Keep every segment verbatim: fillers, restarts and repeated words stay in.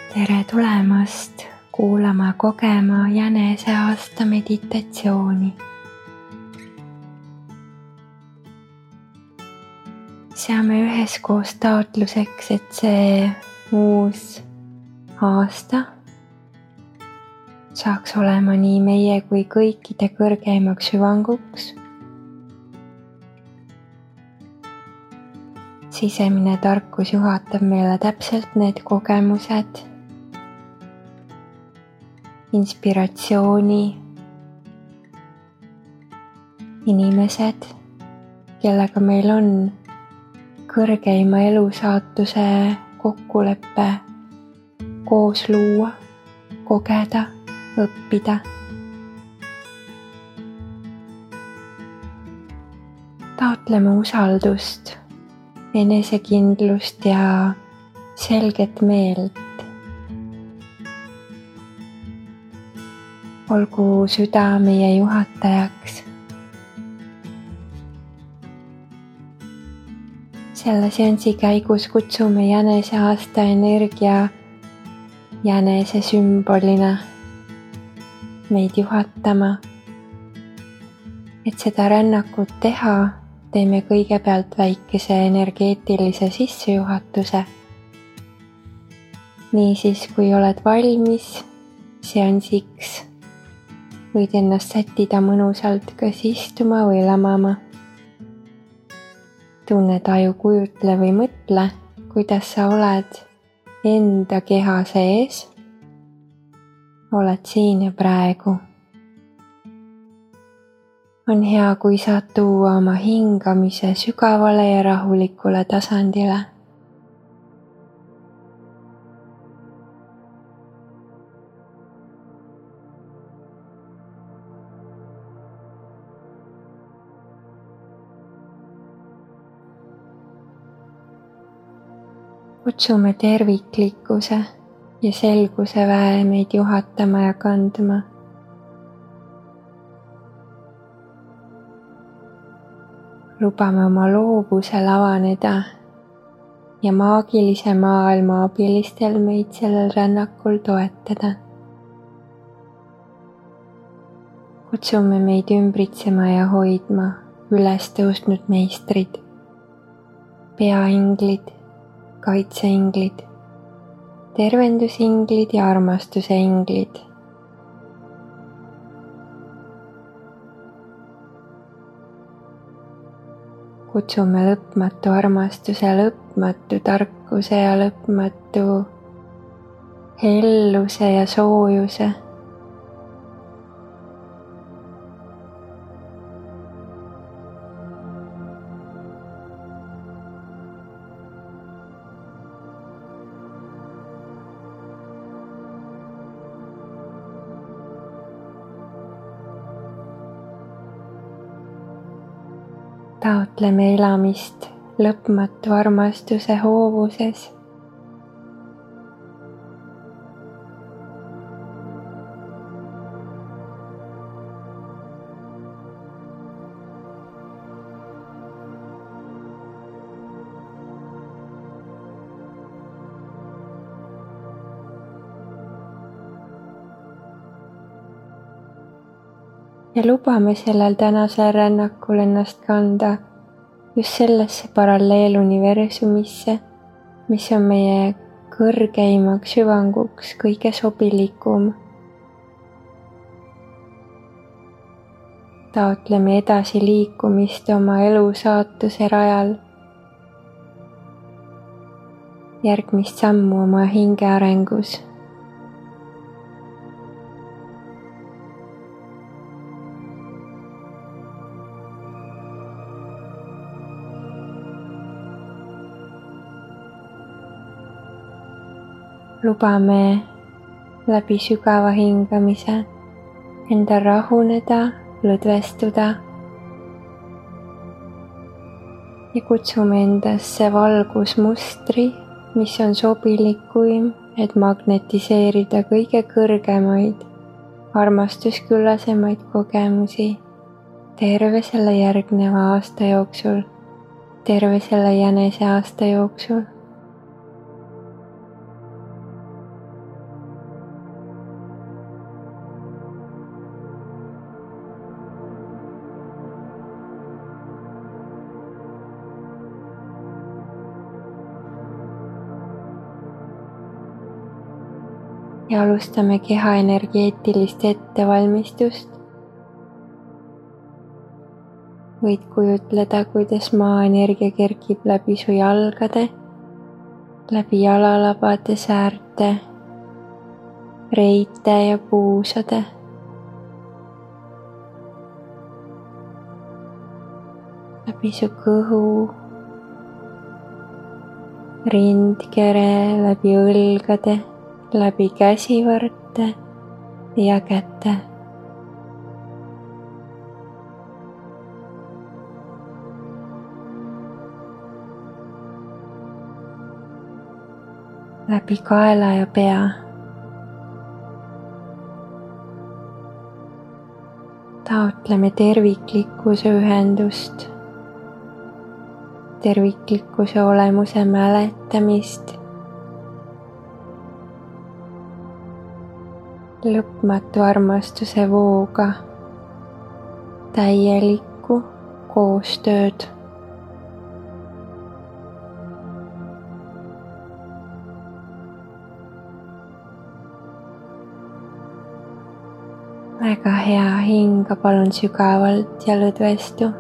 tere tulemast kuulama kogema jänese aasta meditatsiooni. seame üheskoos taotluseks, et see uus aasta saaks olema nii meie kui kõikide kõrgeimaks hüvanguks. Sisemine tarkus juhatab meile täpselt need kogemused, inspiratsiooni, inimesed, kellega meil on kõrgeima elusaatuse kokkulepe koos luua, kogeda, õppida. Taotleme usaldust, enesekindlust ja selget meelt. Olgu süda meie juhatajaks. Selle seansi käigus kutsume jänese aasta energia jänese sümbolina meid juhatama. Et seda rännakut teha, teeme kõigepealt väikese energeetilise sissejuhatuse. Niisiis, kui oled valmis seansiks, võid ennast sättida mõnusalt kas istuma või lamama. Tunne taju, kujutle või mõtle, kuidas sa oled enda keha sees. Oled siin ja praegu. On hea, kui saad tuua oma hingamise sügavale ja rahulikule tasandile. Kutsume terviklikkuse ja selguse väe meid juhatama ja kandma. Lubame oma loovusel avaneda ja maagilise maailma abilistel meid sellel rännakul toetada. Kutsume meid ümbritsema ja hoidma üles tõusnud meistrid, peainglid, kaitseinglid, tervendusinglid ja armastuse inglid. Kutsume lõpmatu armastuse, lõpmatu tarkuse ja lõpmatu helluse ja soojuse. Taotleme elamist lõpmatu armastuse hoovuses. Ja lubame sellel tänasel rännakul ennast kanda just sellesse paralleeluniversumisse, mis on meie kõrgeimaks hüvanguks kõige sobilikum. Taotleme edasi liikumist oma elu saatuse rajal, järgmist sammu oma hinge arengus. Lubame läbi sügava hingamise endal rahuneda, lõdvestuda ja kutsume endasse valgusmustri, mis on sobilikuim, et magnetiseerida kõige kõrgemaid, armastusküllasemaid kogemusi terve selle järgneva aasta jooksul, terve selle jänese aasta jooksul. ja alustame keha energeetilist ettevalmistust. Võid kujutleda, kuidas maaenergia kerkib läbi su jalgade, läbi jalalabade säärte, reite ja puusade. Läbi su kõhu, rindkere, läbi õlgade, läbi käsivõrte ja käte. Läbi kaela ja pea. Taotleme terviklikkuse ühendust, terviklikkuse olemuse mäletamist, lõpmatu armastuse vooga, täielikku koostööd. Väga hea, hinga palun sügavalt ja lõdvestu.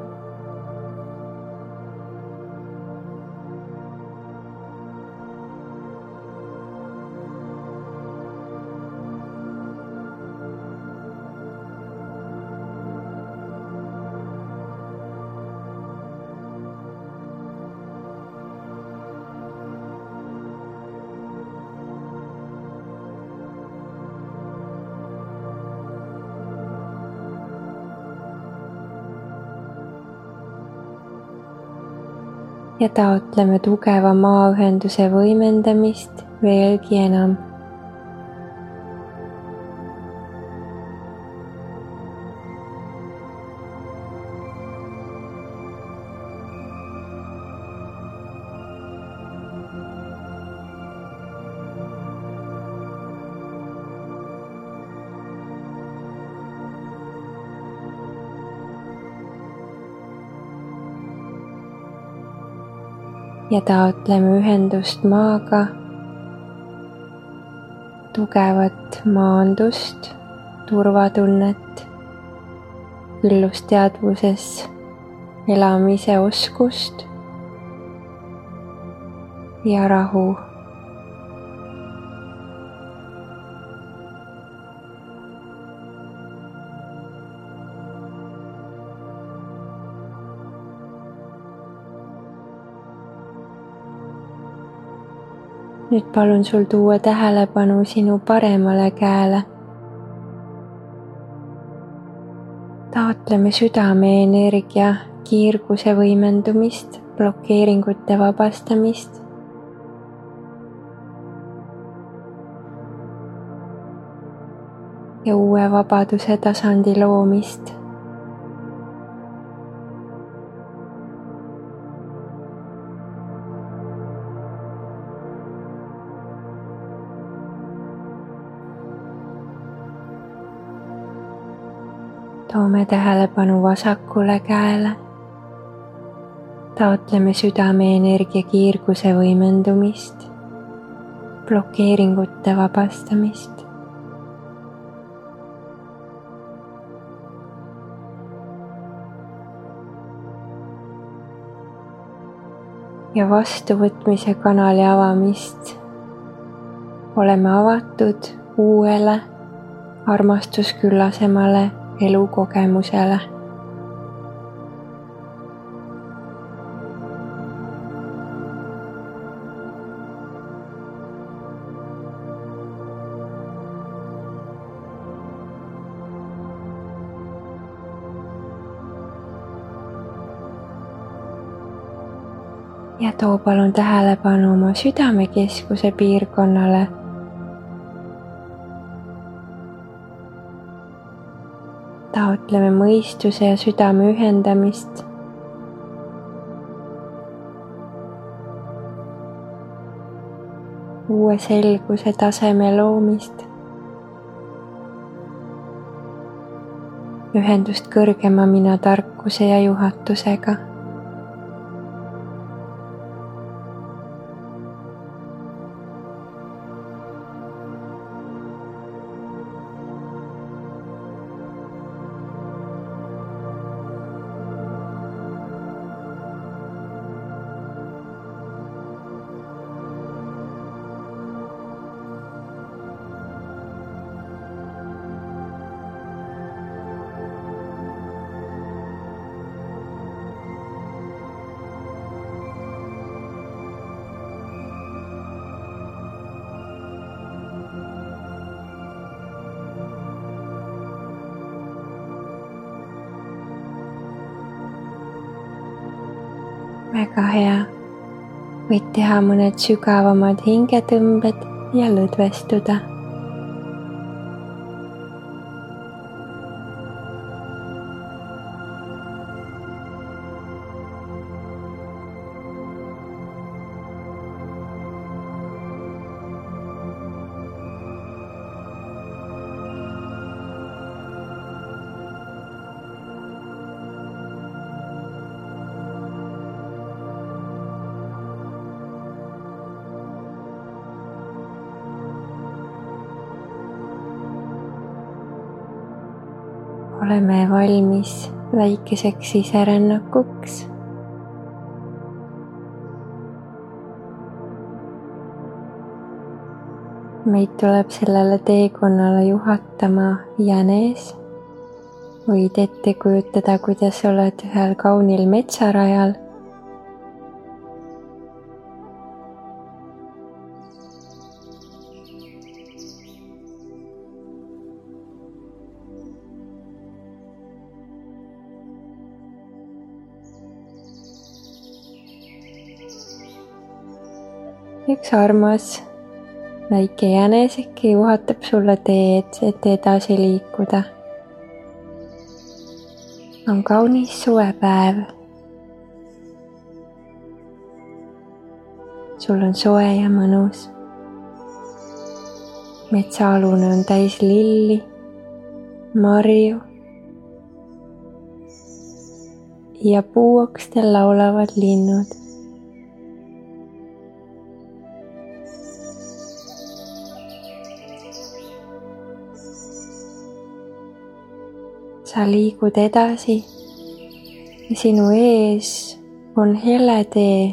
Ja taotleme tugeva maaühenduse võimendamist veelgi enam. Ja taotleme ühendust maaga, tugevat maandust, turvatunnet, üllusteadvuses elamise oskust ja rahu. Nüüd palun sul tuua tähelepanu sinu paremale käele. Taotleme südameenergia kiirguse võimendumist, blokeeringute vabastamist. Ja uue vabaduse tasandi loomist. Toome tähelepanu vasakule käele. Taotleme südameenergia kiirguse võimendumist, blokeeringute vabastamist. Ja vastuvõtmise kanali avamist. Oleme avatud uuele, armastusküllasemale elukogemusele. Ja too palun tähelepanu oma südamekeskuse piirkonnale. Taotleme mõistuse ja südame ühendamist. Uue selguse taseme loomist. Ühendust kõrgema mina tarkuse ja juhatusega. väga hea. Võid teha mõned sügavamad hingetõmbed ja lõdvestuda. Oleme valmis väikeseks siserännakuks. Meid tuleb sellele teekonnale juhatama jänes. Võid ette kujutada, kuidas oled ühel kaunil metsarajal. Üks armas väike jäneseke juhatab sulle teed, et edasi liikuda. On kaunis suvepäev. Sul on soe ja mõnus. Metsaalune on täis lilli, marju ja puuokstel laulavad linnud. Sa liigud edasi ja sinu ees on hele tee,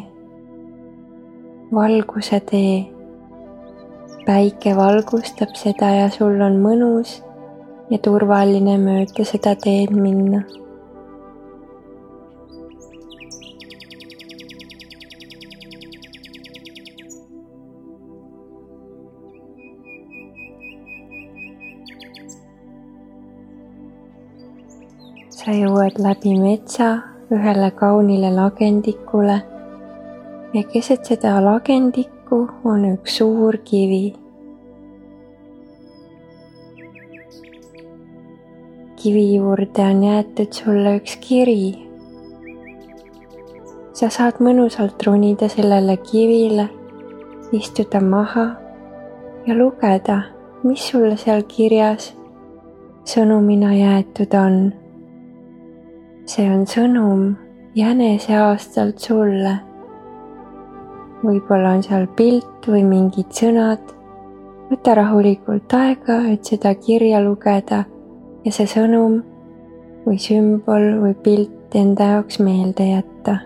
valguse tee. Päike valgustab seda ja sul on mõnus ja turvaline mööda seda teed minna. Sa jõuad läbi metsa ühele kaunile lagendikule ja keset seda lagendikku on üks suur kivi. Kivi juurde on jäetud sulle üks kiri. Sa saad mõnusalt ronida sellele kivile, istuda maha ja lugeda, mis sulle seal kirjas sõnumina jäetud on. See on sõnum jänese aastalt sulle. Võib-olla on seal pilt või mingid sõnad. Võta rahulikult aega, et seda kirja lugeda ja see sõnum või sümbol või pilt enda jaoks meelde jätta.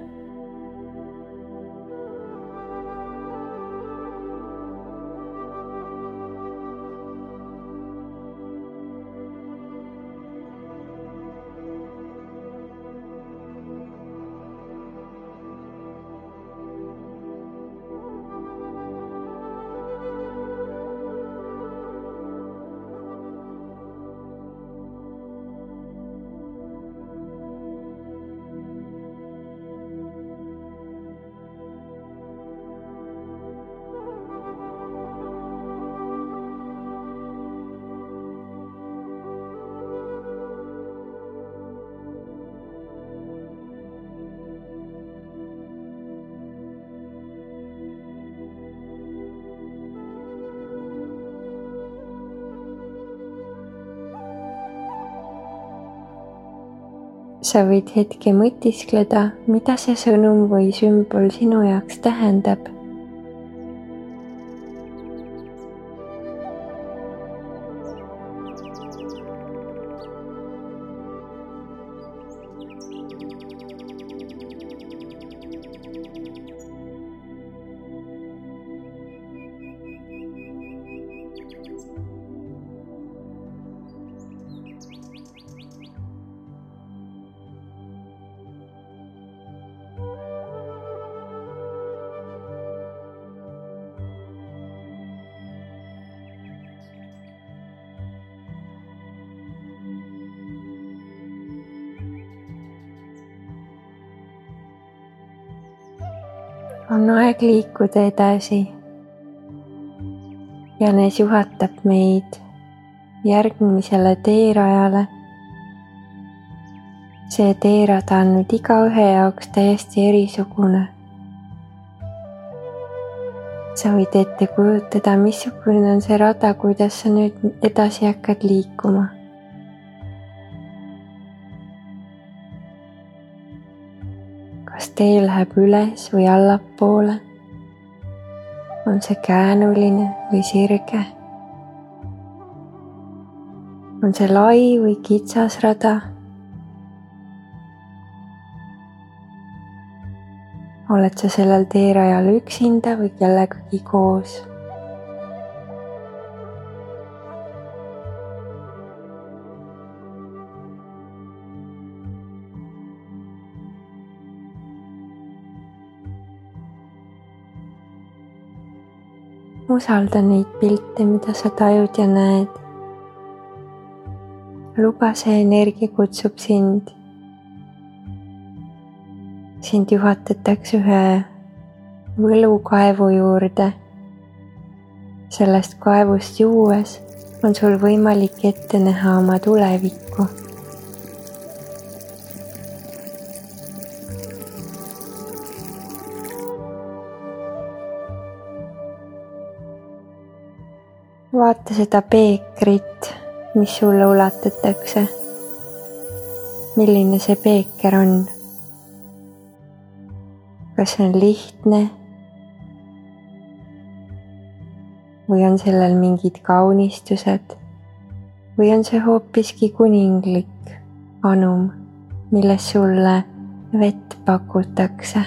Sa võid hetke mõtiskleda, mida see sõnum või sümbol sinu jaoks tähendab. on aeg liikuda edasi. Janes juhatab meid järgmisele teerajale. See teerada on nüüd igaühe jaoks täiesti erisugune. Sa võid ette kujutada, missugune on see rada, kuidas sa nüüd edasi hakkad liikuma. Kas tee läheb üles või allapoole? On see käänuline või sirge? On see lai või kitsas rada? Oled sa sellel teerajal üksinda või kellegagi koos? Usalda neid pilte, mida sa tajud ja näed. Luba see energia kutsub sind. Sind juhatatakse ühe võlukaevu juurde. Sellest kaevust juues on sul võimalik ette näha oma tulevikku. Vaata seda peekrit, mis sulle ulatatakse. Milline see peeker on? Kas see on lihtne? Või on sellel mingid kaunistused? Või on see hoopiski kuninglik anum, milles sulle vett pakutakse?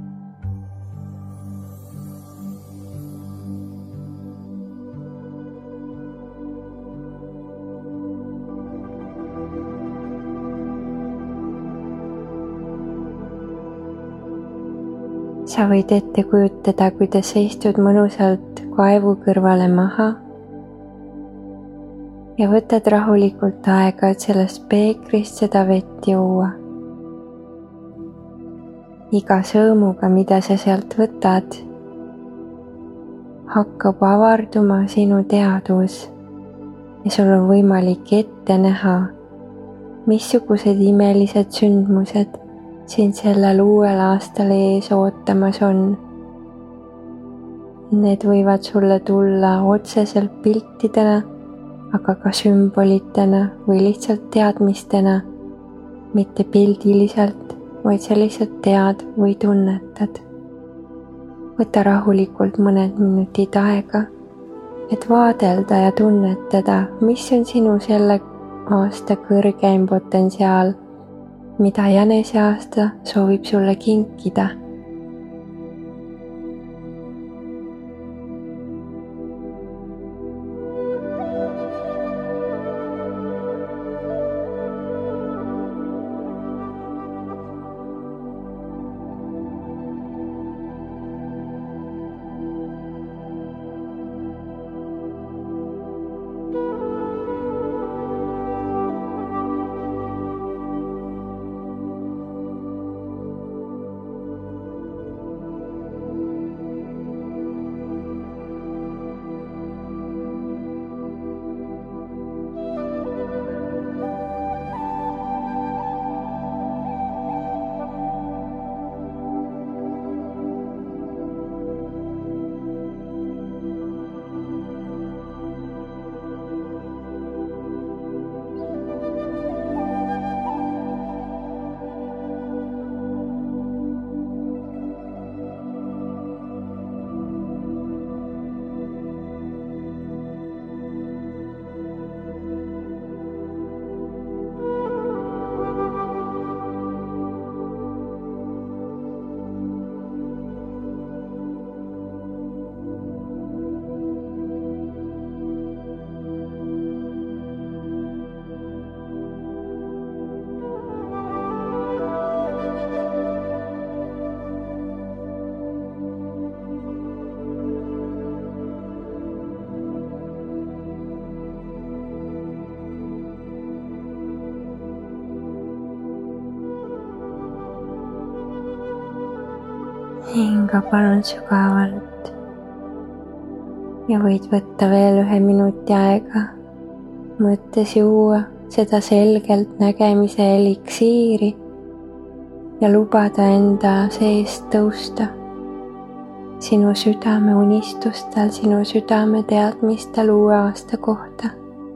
Sa võid ette kujutada, kuidas sa istud mõnusalt kaevu kõrvale maha ja võtad rahulikult aega, et sellest peekrist seda vett juua. Iga sõõmuga, mida sa sealt võtad, hakkab avarduma sinu teadvus ja sul on võimalik ette näha, missugused imelised sündmused sind sellel uuel aastal ees ootamas on. Need võivad sulle tulla otseselt piltidena, aga ka sümbolitena või lihtsalt teadmistena, mitte pildiliselt, vaid sa lihtsalt tead või tunnetad. Võta rahulikult mõned minutid aega, et vaadelda ja tunnetada, mis on sinu selle aasta kõrgeim potentsiaal, mida Janese aasta soovib sulle kinkida. hinga palun sügavalt ja võid võtta veel ühe minuti aega, mõttes juua seda selgelt nägemise eliksiiri ja lubada enda seest tõusta sinu südame unistustel, sinu südame teadmistel uue aasta kohta.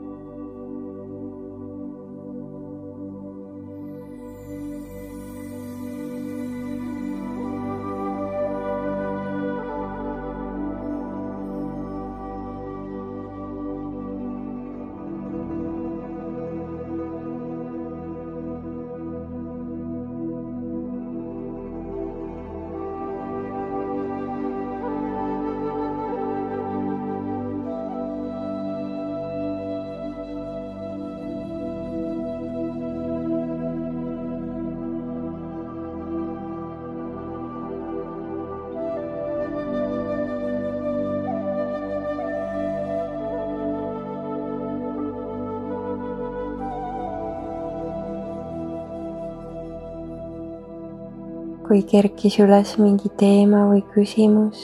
Kui kerkis üles mingi teema või küsimus,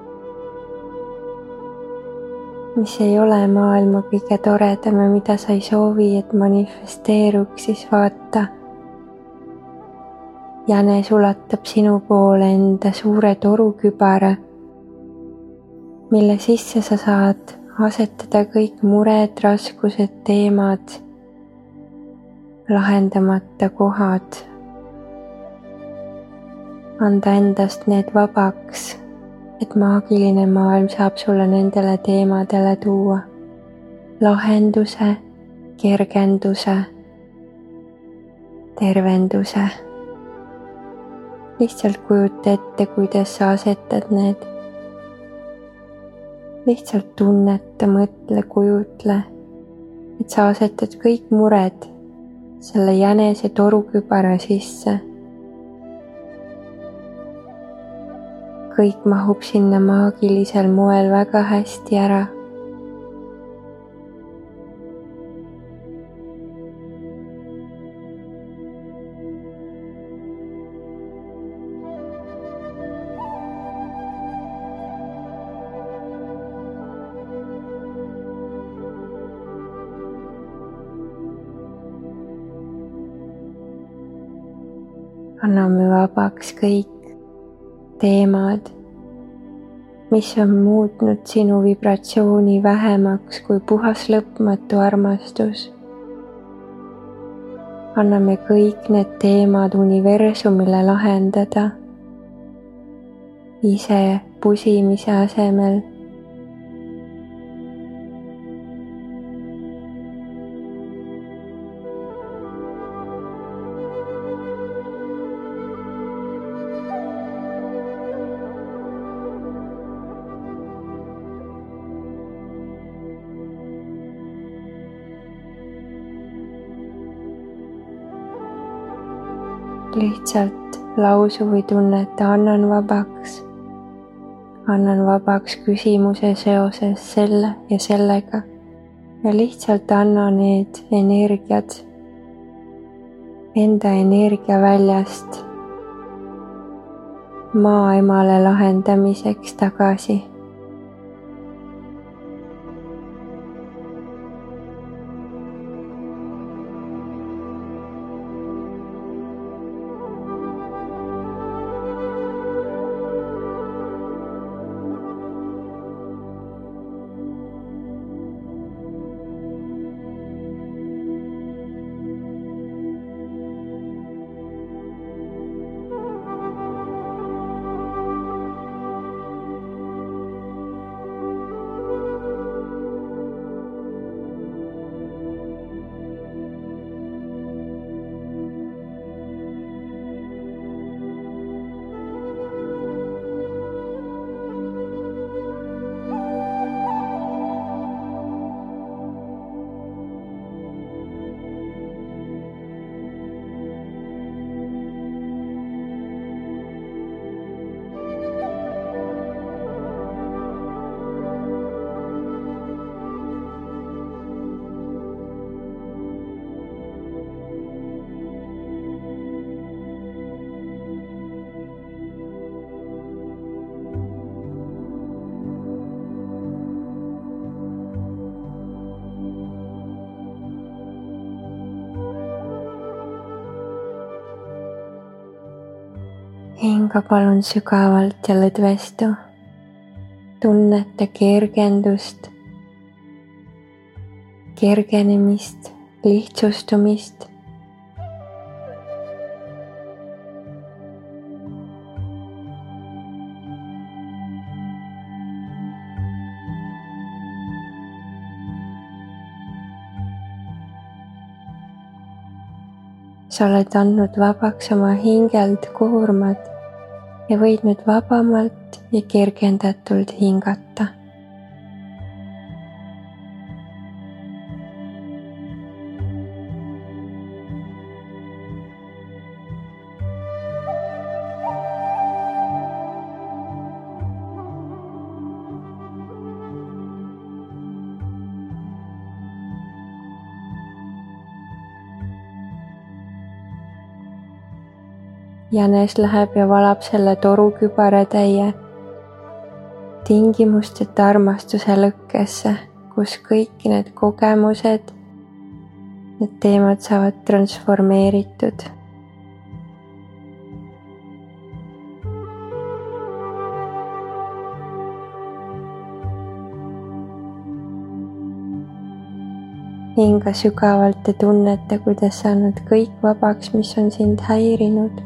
mis ei ole maailma kõige toredam ja mida sa ei soovi, et manifesteeruks, siis vaata. Jänes ulatab sinu poole enda suure torukübara, mille sisse sa saad asetada kõik mured, raskused, teemad, lahendamata kohad. Anda endast need vabaks, et maagiline maailm saab sulle nendele teemadele tuua lahenduse, kergenduse, tervenduse. Lihtsalt kujuta ette, kuidas sa asetad need. Lihtsalt tunneta, mõtle, kujutle, et sa asetad kõik mured selle jänese torukübara sisse. Kõik mahub sinna maagilisel moel väga hästi ära. Anname vabaks kõik teemad, mis on muutnud sinu vibratsiooni vähemaks kui puhas lõpmatu armastus. Anname kõik need teemad universumile lahendada, ise pusimise asemel. Lihtsalt lausu või tunneta, annan vabaks. Annan vabaks küsimuse seoses selle ja sellega ja lihtsalt anna need energiad enda energiaväljast maaemale lahendamiseks tagasi. hinga palun sügavalt ja lõdvestu. Tunneta kergendust, kergenemist, lihtsustumist. Sa oled andnud vabaks oma hingeld koormad ja võid nüüd vabamalt ja kergendatult hingata. Jänes läheb ja valab selle toru kübaratäie tingimusteta armastuse lõkkesse, kus kõik need kogemused, need teemad saavad transformeeritud. Hinga sügavalt ja tunneta, kuidas sa annad kõik vabaks, mis on sind häirinud.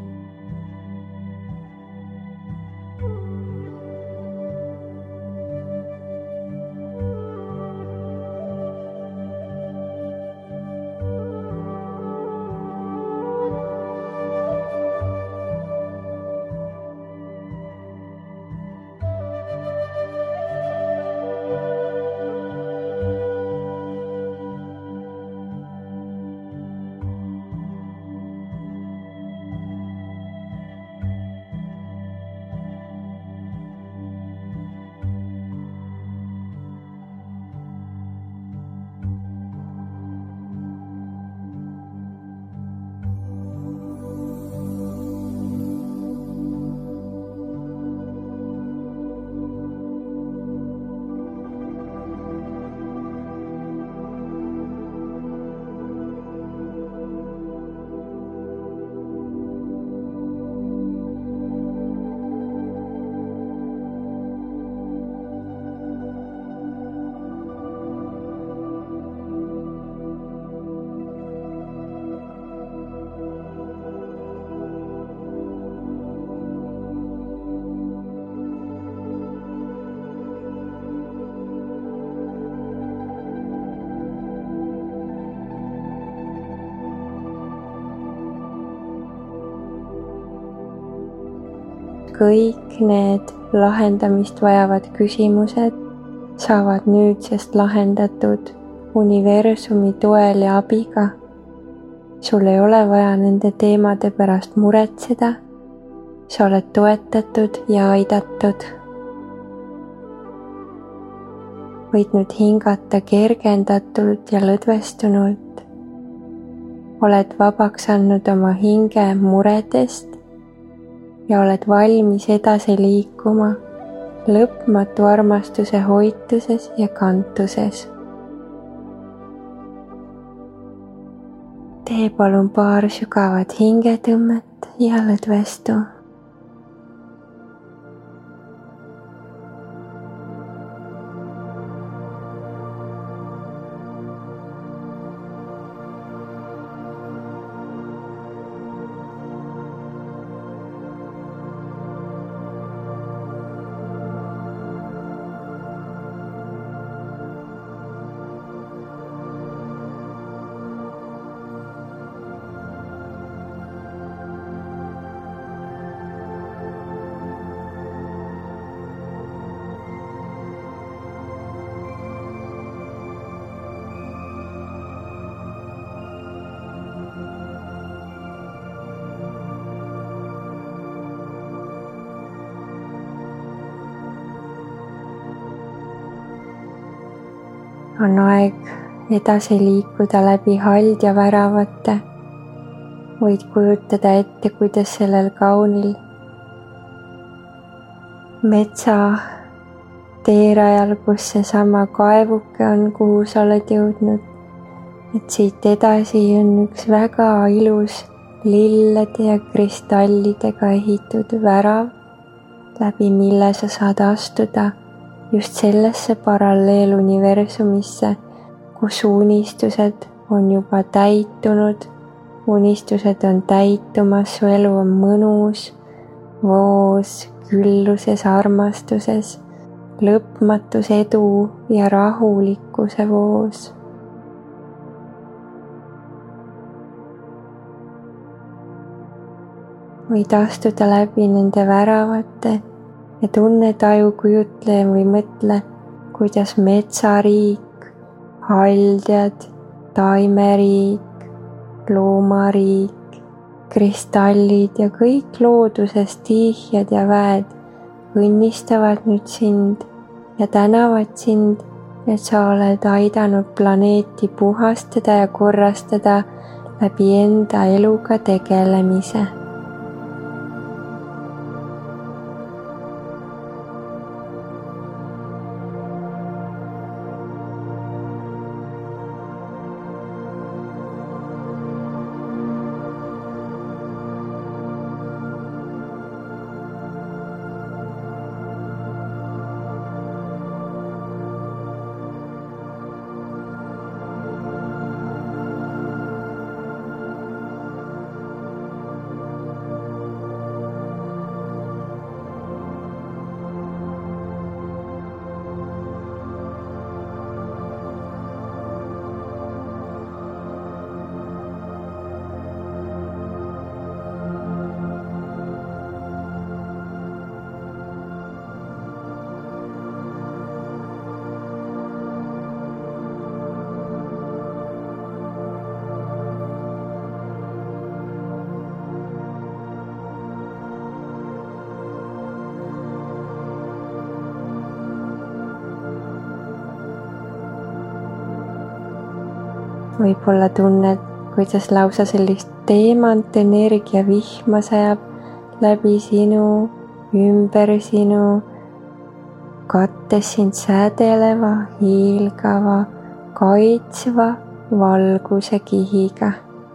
Kõik need lahendamist vajavad küsimused saavad nüüdsest lahendatud universumi toel ja abiga. Sul ei ole vaja nende teemade pärast muretseda. Sa oled toetatud ja aidatud. Võid nüüd hingata kergendatult ja lõdvestunult. Oled vabaks andnud oma hinge muredest ja oled valmis edasi liikuma lõpmatu armastuse hoituses ja kantuses. Tee palun paar sügavat hingetõmmet ja lõdvestu. On aeg edasi liikuda läbi haldja väravate. Võid kujutada ette, kuidas sellel kaunil metsa teerajal, kus seesama kaevuke on, kuhu sa oled jõudnud. Et siit edasi on üks väga ilus lillede ja kristallidega ehitud värav, läbi mille sa saad astuda just sellesse paralleeluniversumisse, kus unistused on juba täitunud, unistused on täitumas, su elu on mõnus, voos, külluses, armastuses, lõpmatus edu ja rahulikkuse voos. Võid astuda läbi nende väravate ja tunne, taju, kujutle või mõtle, kuidas metsariik, haldjad, taimeriik, loomariik, kristallid ja kõik looduses tiihjad ja väed õnnistavad nüüd sind ja tänavad sind, et sa oled aidanud planeeti puhastada ja korrastada läbi enda eluga tegelemise. Võib-olla tunned, kuidas lausa sellist teemant energia vihma sajab läbi sinu, ümber sinu, kattes sind sädeleva, hiilgava, kaitsva valguse kihiga.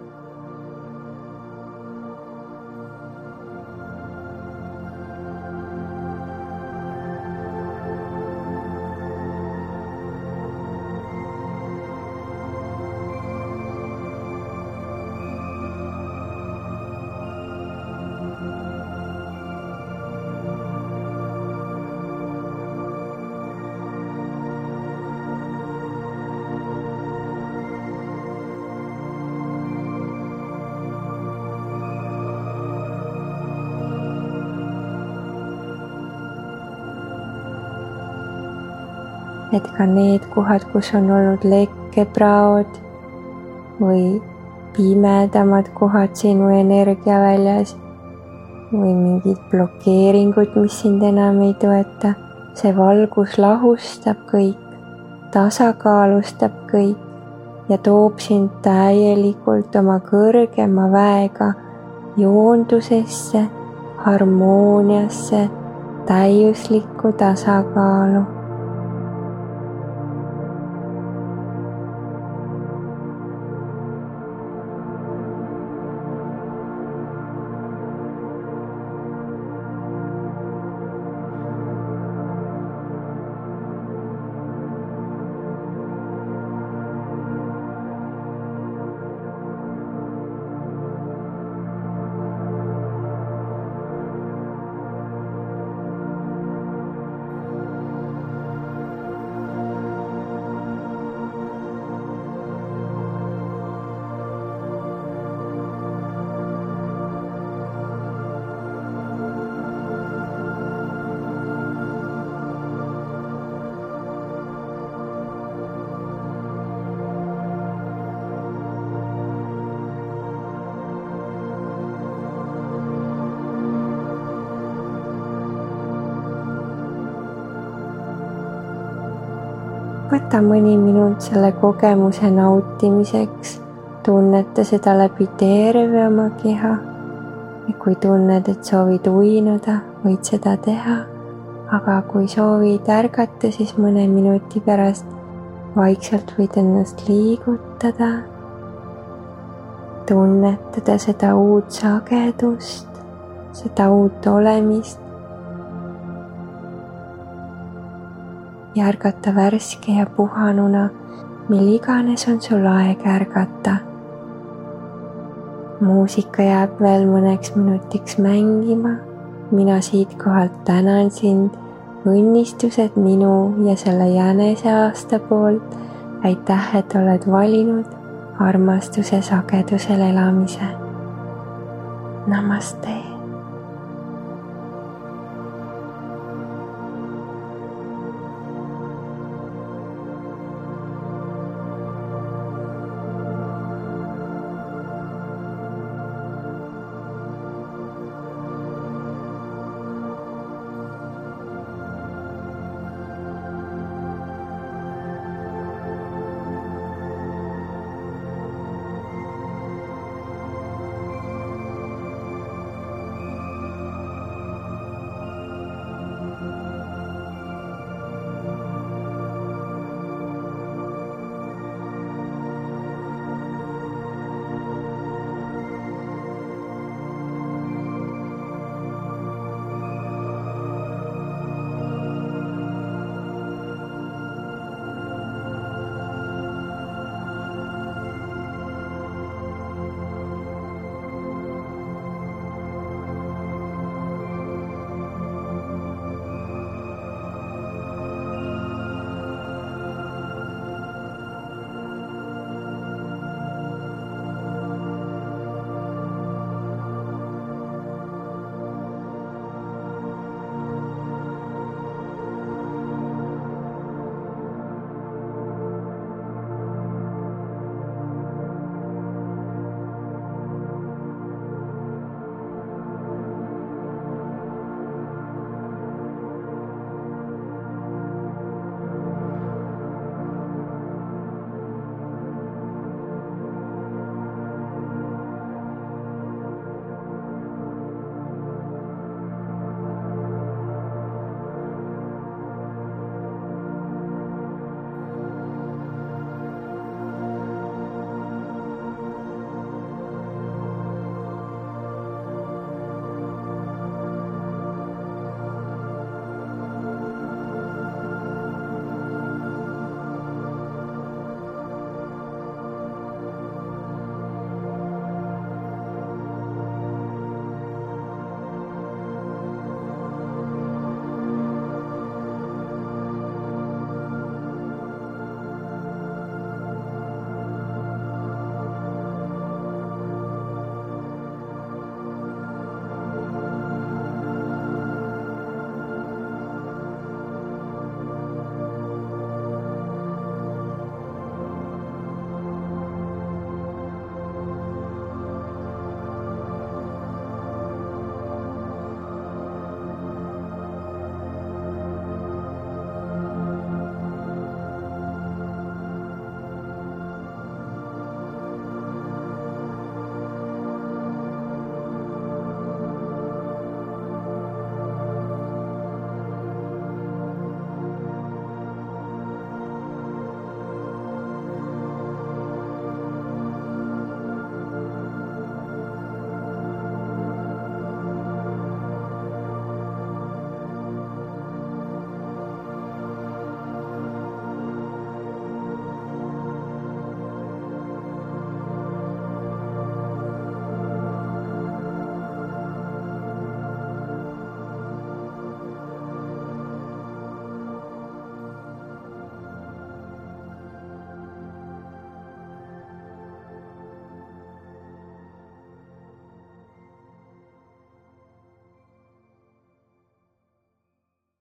Et ka need kohad, kus on olnud lekkepraod või pimedamad kohad sinu energiaväljas või mingid blokeeringud, mis sind enam ei toeta, see valgus lahustab kõik, tasakaalustab kõik ja toob sind täielikult oma kõrgema väega joondusesse, harmooniasse, täiuslikku tasakaalu. Võta mõni minut selle kogemuse nautimiseks, tunneta seda läbi terve oma keha ja kui tunned, et soovid uinuda, võid seda teha, aga kui soovid ärgata, siis mõne minuti pärast vaikselt võid ennast liigutada tunnetada seda uut sagedust, seda uut olemist ja ärgata värske ja puhanuna, mil iganes on sul aeg ärgata. muusika jääb veel mõneks minutiks mängima. mina siitkohalt tänan sind, õnnistused minu ja selle jänese aasta poolt. aitäh, et oled valinud armastuse sagedusel elamise. Namaste.